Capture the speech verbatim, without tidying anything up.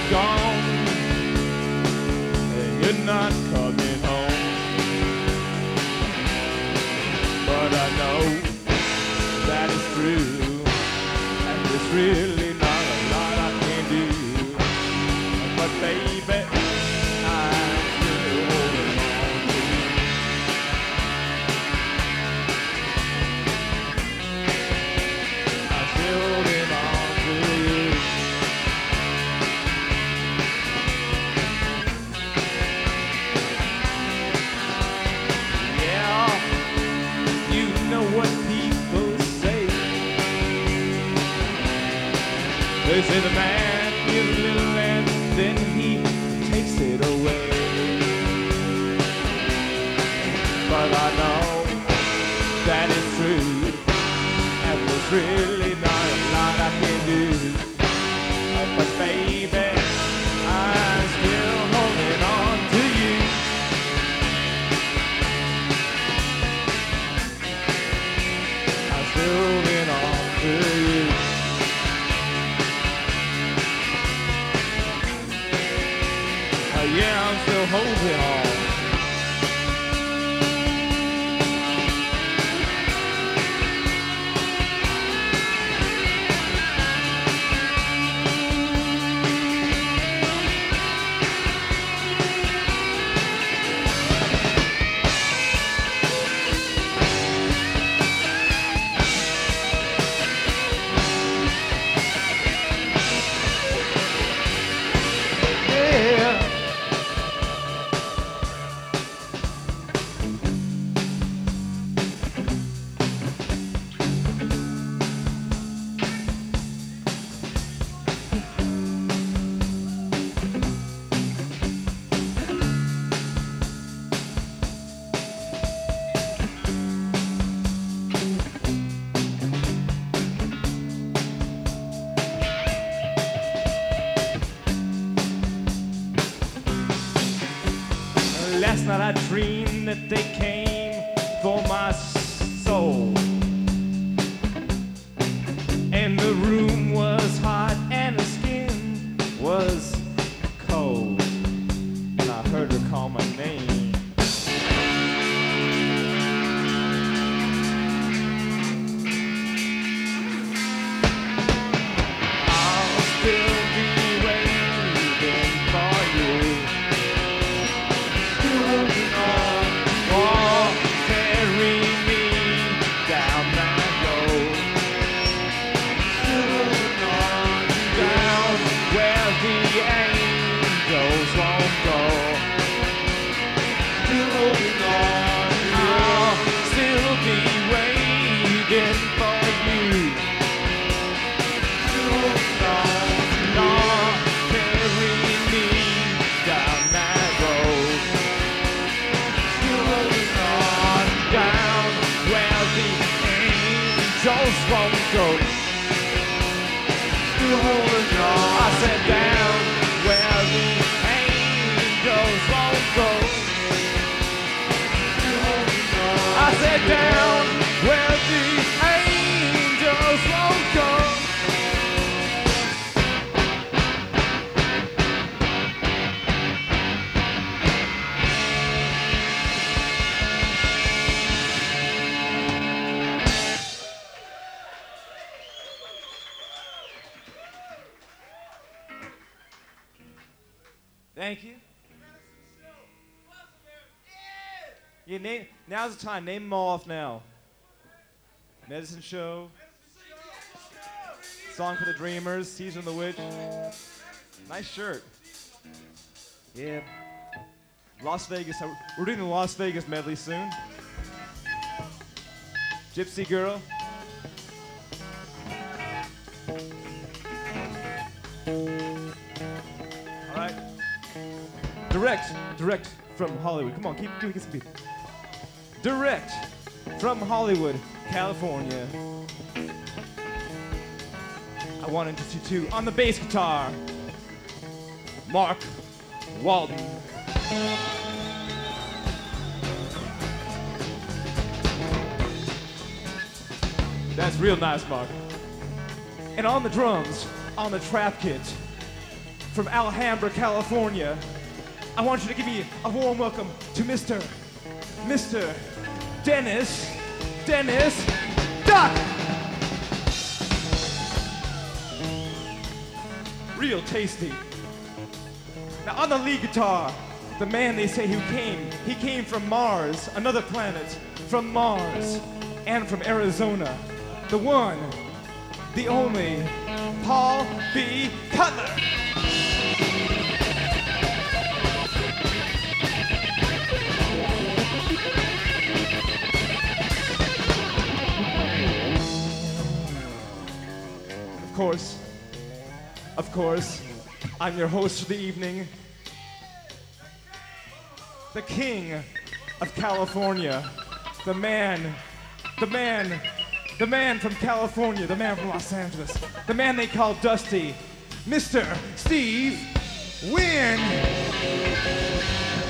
gone, and you're not coming home. But I know that it's true, and there's really not a lot I can do. But baby, I'm still holding on to you. I'm still holding on to you. Yeah, you know what people say. They say the man gives a little and then he takes it away. But I know that it's true, and there's really not a lot I can do. But baby, I'm still holding on to you. I'm still holding on to you. Uh, yeah, I'm still holding on. Last night I dreamed that they came for my soul, and the room was hot and the skin was cold, and I heard her call my name. I'll still be waiting for you. Won't go. Still holding on. I said down where the angels won't go. Still holding on. I said down where the angels won't go. Thank you. Yeah, name, now's the time. Name them all off now. Medicine Show. Song for the Dreamers. Season of the Witch. Nice shirt. Yeah. Las Vegas. We're doing the Las Vegas medley soon. Gypsy Girl. All right. Direct, direct from Hollywood. Come on, keep doing some beat. Direct from Hollywood, California. I want to introduce you to, on the bass guitar, Mark Walden. That's real nice, Mark. And on the drums, on the trap kit, from Alhambra, California. I want you to give me a warm welcome to Mister Mister Dennis, Dennis Duck. Real tasty. Now on the lead guitar, the man they say who came, he came from Mars, another planet, from Mars, and from Arizona. The one, the only, Paul B. Cutler. Of course, of course, I'm your host for the evening, the king of California, the man, the man, the man from California, the man from Los Angeles, the man they call Dusty, Mister Steve Wynn.